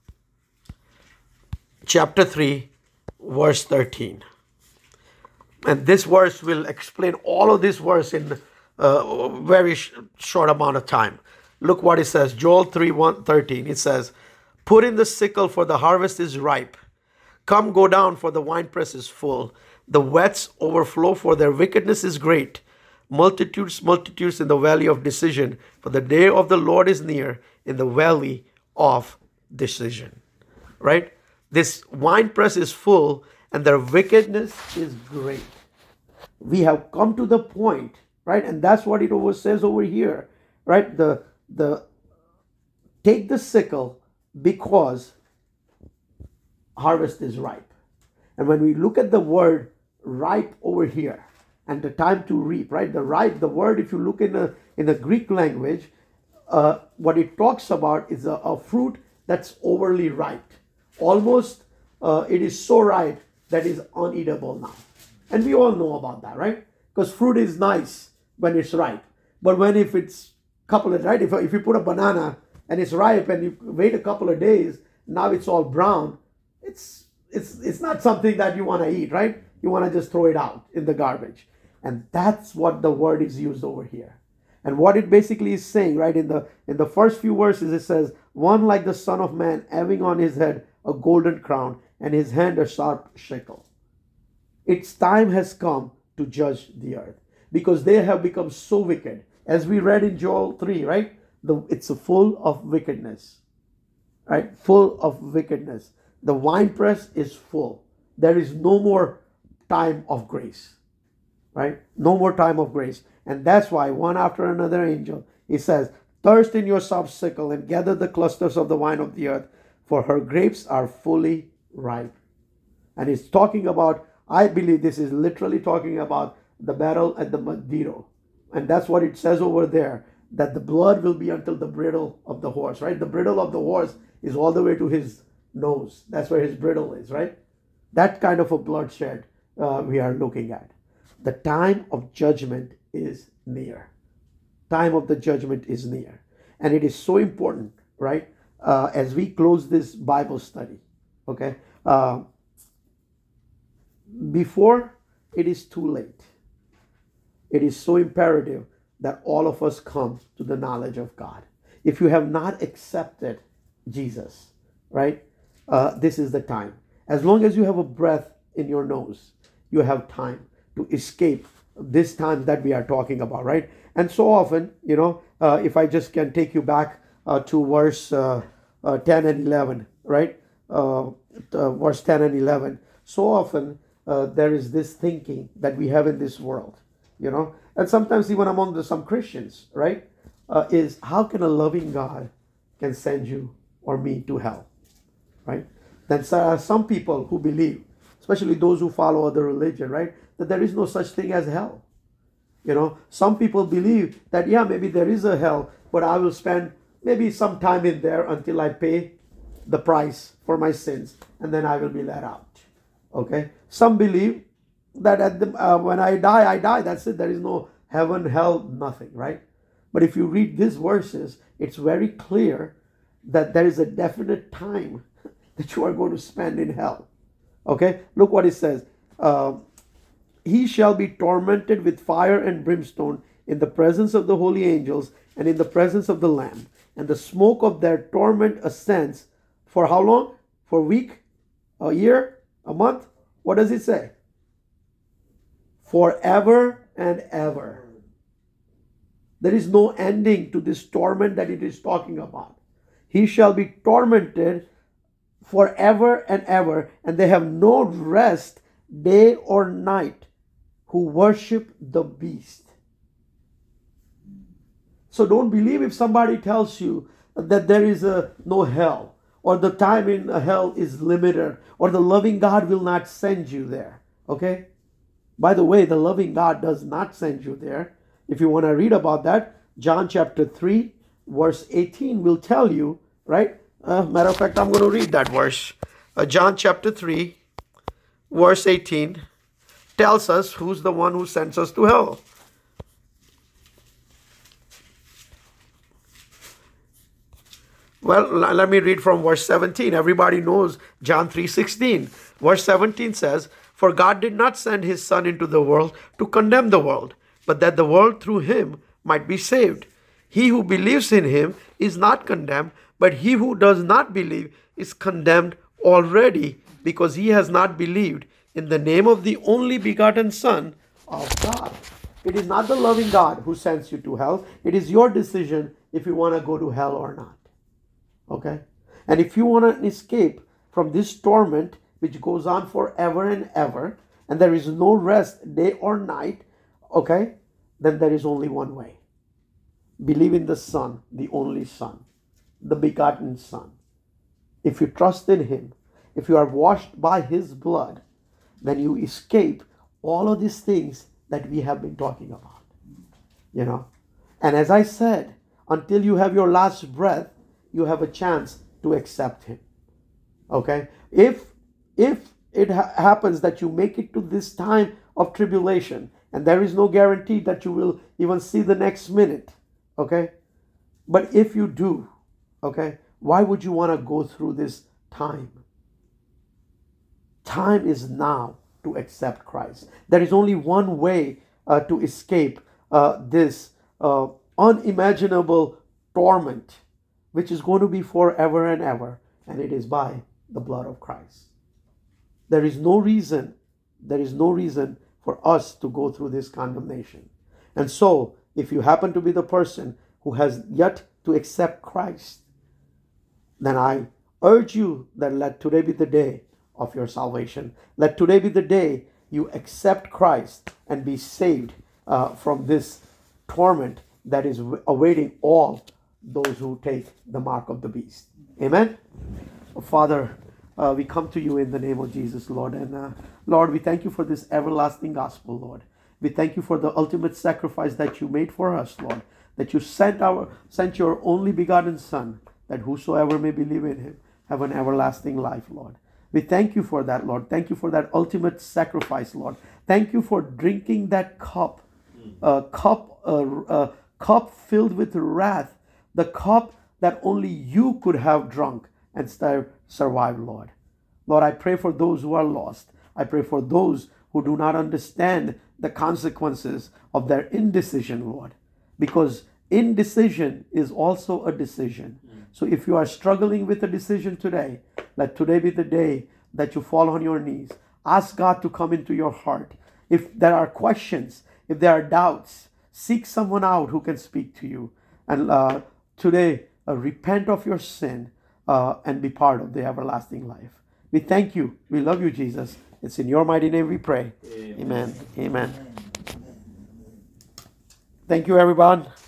chapter three, verse thirteen. And this verse will explain all of this verse in a very sh- short amount of time. Look what it says. Joel three, one, thirteen. It says, "Put in the sickle, for the harvest is ripe. Come, go down, for the winepress is full. The wets overflow, for their wickedness is great. Multitudes, multitudes in the valley of decision, for the day of the Lord is near in the valley of decision." Right? This winepress is full, and their wickedness is great. We have come to the point, right? And that's what it over says over here, right? The the take the sickle because harvest is ripe. And when we look at the word ripe over here and the time to reap, right? The ripe, the word, if you look in the in the Greek language, uh, what it talks about is a, a fruit that's overly ripe. Almost uh, it is so ripe that is uneatable now. And we all know about that, right? Because fruit is nice when it's ripe. But when if it's a couple of, right? If, if you put a banana and it's ripe and you wait a couple of days, now it's all brown, it's it's it's not something that you want to eat, right? You want to just throw it out in the garbage. And that's what the word is used over here. And what it basically is saying, right, in the in the first few verses, it says, "One like the Son of Man, having on his head a golden crown, and his hand a sharp sickle." Its time has come to judge the earth, because they have become so wicked. As we read in Joel three, right? The, it's full of wickedness, right? Full of wickedness. The winepress is full. There is no more time of grace, right? No more time of grace. And that's why one after another angel, he says, thirst in your sickle and gather the clusters of the vine of the earth, for her grapes are fully ripe. And it's talking about, I believe this is literally talking about the battle at the Megiddo. And that's what it says over there, that the blood will be until the bridle of the horse, right? The bridle of the horse is all the way to his nose. That's where his bridle is, right? That kind of a bloodshed uh, we are looking at. The time of judgment is near. Time of the judgment is near. And it is so important, right? Uh, as we close this Bible study, okay? Uh, before it is too late, it is so imperative that all of us come to the knowledge of God. If you have not accepted Jesus, right? Uh, this is the time. As long as you have a breath in your nose, you have time to escape this time that we are talking about, right? And so often, you know, uh, if I just can take you back uh, to verse uh, uh, ten and eleven, right? Uh, uh, verse ten and eleven. So often uh, there is this thinking that we have in this world, you know, and sometimes even among the, some Christians, right? Uh, is how can a loving God can send you or me to hell, right? Then uh, some people who believe, especially those who follow other religion, right, that there is no such thing as hell. You know, some people believe that, yeah, maybe there is a hell, but I will spend maybe some time in there until I pay the price for my sins, and then I will be let out. Okay? Some believe that at the, uh, when I die, I die. That's it. There is no heaven, hell, nothing, right? But if you read these verses, it's very clear that there is a definite time that you are going to spend in hell. Okay? Look what it says. Uh, He shall be tormented with fire and brimstone in the presence of the holy angels and in the presence of the Lamb. And the smoke of their torment ascends for how long? For a week? A year? A month? What does it say? Forever and ever. There is no ending to this torment that it is talking about. He shall be tormented forever and ever, and they have no rest day or night who worship the beast. So don't believe if somebody tells you that there is a no hell, or the time in hell is limited, or the loving God will not send you there. Okay? By the way, the loving God does not send you there. If you want to read about that, John chapter three, verse eighteen will tell you, right? Uh, matter of fact, I'm going to read that verse. Uh, John chapter three, verse eighteen tells us who's the one who sends us to hell. Well, let me read from verse seventeen. Everybody knows John three sixteen. Verse seventeen says, "For God did not send his Son into the world to condemn the world, but that the world through him might be saved. He who believes in him is not condemned, but he who does not believe is condemned already, because he has not believed in the name of the only begotten Son of God." It is not the loving God who sends you to hell. It is your decision if you want to go to hell or not. Okay? And if you want to escape from this torment, which goes on forever and ever, and there is no rest day or night, okay, then there is only one way. Believe in the Son, the only Son, the begotten Son. If you trust in him, if you are washed by his blood, then you escape all of these things that we have been talking about. You know? And as I said, until you have your last breath, you have a chance to accept him. Okay? If if it ha- happens that you make it to this time of tribulation, and there is no guarantee that you will even see the next minute, okay? But if you do, okay, why would you want to go through this time? Time is now to accept Christ. There is only one way uh, to escape uh, this uh, unimaginable torment, which is going to be forever and ever, and it is by the blood of Christ. There is no reason, there is no reason for us to go through this condemnation. And so, if you happen to be the person who has yet to accept Christ, then I urge you that let today be the day of your salvation. Let today be the day you accept Christ and be saved uh, from this torment that is awaiting all those who take the mark of the beast. Amen. Father, uh, we come to you in the name of Jesus, Lord. And uh, Lord, we thank you for this everlasting gospel, Lord. We thank you for the ultimate sacrifice that you made for us, Lord. That you sent our sent your only begotten Son, that whosoever may believe in him have an everlasting life, Lord. We thank you for that, Lord. Thank you for that ultimate sacrifice, Lord. Thank you for drinking that cup, uh, cup, uh, uh, cup filled with wrath, the cup that only you could have drunk and still survive, Lord. Lord, I pray for those who are lost. I pray for those who do not understand the consequences of their indecision, Lord. Because indecision is also a decision. So if you are struggling with a decision today, let today be the day that you fall on your knees. Ask God to come into your heart. If there are questions, if there are doubts, seek someone out who can speak to you. And uh, today, uh, repent of your sin uh, and be part of the everlasting life. We thank you. We love you, Jesus. It's in your mighty name we pray. Amen. Amen. Amen. Thank you, everyone.